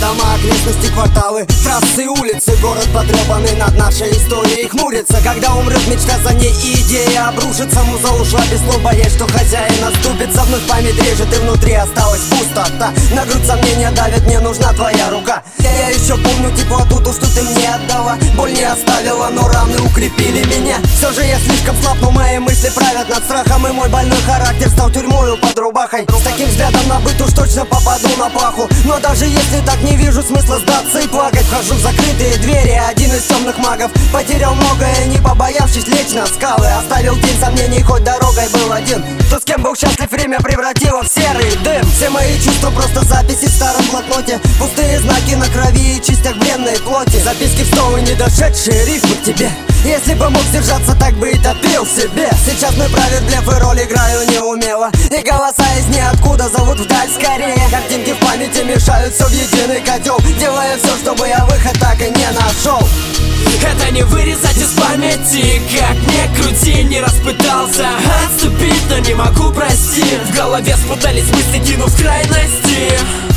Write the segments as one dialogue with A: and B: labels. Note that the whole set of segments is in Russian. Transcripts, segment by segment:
A: дома, окрестности, кварталы, трассы, улицы. Город потрепанный над нашей историей хмурится. Когда умрет мечта, за ней и идея обрушится. Муза ушла без слов, боясь, что хозяин оступится. Вновь память режет, и внутри осталась пустота. На грудь сомнения давят, мне нужна твоя рука. Я еще помню теплоту, то, что ты мне отдала. Боль не оставила, но раны укрепили меня. Все же я слишком слаб, но мои мысли правят над страхом. И мой больной характер стал тюрьмою под рубахой. С таким взглядом на быт уж точно попаду на плаху. Но даже если так, не вижу смысла сдаться и плакать. Вхожу в закрытые двери, один из темных магов. Потерял многое, не побоявшись лечь на скалы. Оставил тень сомнений, хоть дорогой был один. То, с кем был счастлив, время превратило в серый дым. Все мои чувства просто записи в старом блокноте. Пустые знаки на крови и частях бренной плоти. Записки в стол и не дошедшие рифмы к тебе. Если бы мог сдержаться, так бы и топил в себе. Сейчас мой правит блеф и роль играю неумело. И голоса из ниоткуда зовут вдаль скорее. Картинки в памяти мешают все в единый котел. Делая все, чтобы я выход так и не нашел.
B: Это не вырезать из памяти. Как ни крути, не распытался отступить, но не могу простить. В голове спутались мысли, кинув крайности.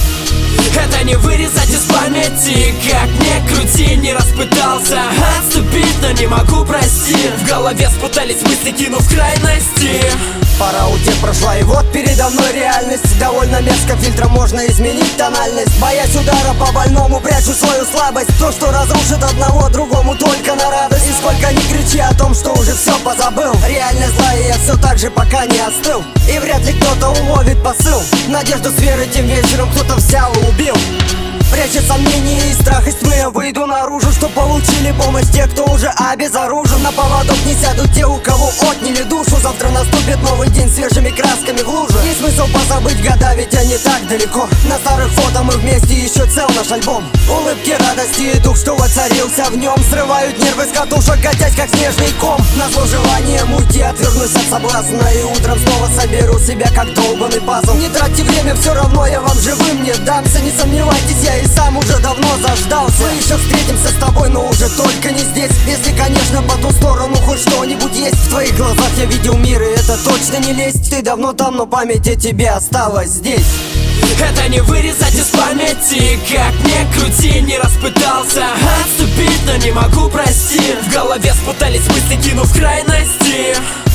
B: Это не вырезать из памяти. Как ни крути, не распытался отступить, но не могу простить. В голове спутались мысли, кинув крайности.
A: Пора утек прошла, и вот передо мной реальность. Довольно мерзко, фильтром можно изменить тональность. Боясь удара по больному, прячу свою слабость. То, что разрушит одного, другому только на радость. И сколько ни кричи о том, что уже все позабыл. Реальность зла, и я все так же пока не остыл. И вряд ли кто-то уловит посыл. Надежду с верой тем вечером кто-то взял и убил. Пряча сомнения и страх из тьмы, я выйду наружу, что получили помощь те, кто уже обезоружен. На поводок не сядут те, у кого отняли душу. Завтра наступит новый день свежими красками в луже. Есть смысл позабыть года, ведь они так далеко. На старых фото мы вместе, еще цел наш альбом. Улыбки, радости и дух, что воцарился в нем. Срывают нервы с катушек, катясь как снежный ком. Назло желанием уйти, отвернусь от соблазна. И утром снова соберу себя, как долбанный пазл. Не тратьте время, все равно я вам живым не дамся. Не сомневайтесь, я и сам уже давно заждался. Мы еще встретимся с тобой, но уже только не здесь. Если, конечно, по ту сторону хоть что-нибудь есть. В твоих глазах я видел мир, и это точно не лезть. Ты давно там, но память о тебе осталась здесь.
B: Это не вырезать из памяти. Как ни крути, не распытался отступить, но не могу простить. В голове спутались мысли, кинув крайности.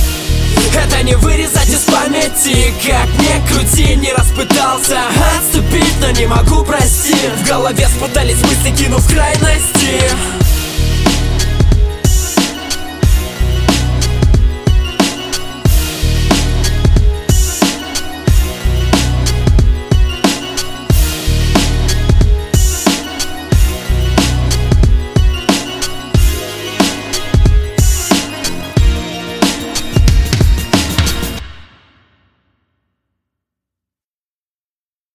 B: Это не вырезать из памяти. Как ни крути, не распытался отступить, но не могу простить. В голове спутались мысли, кинув крайности.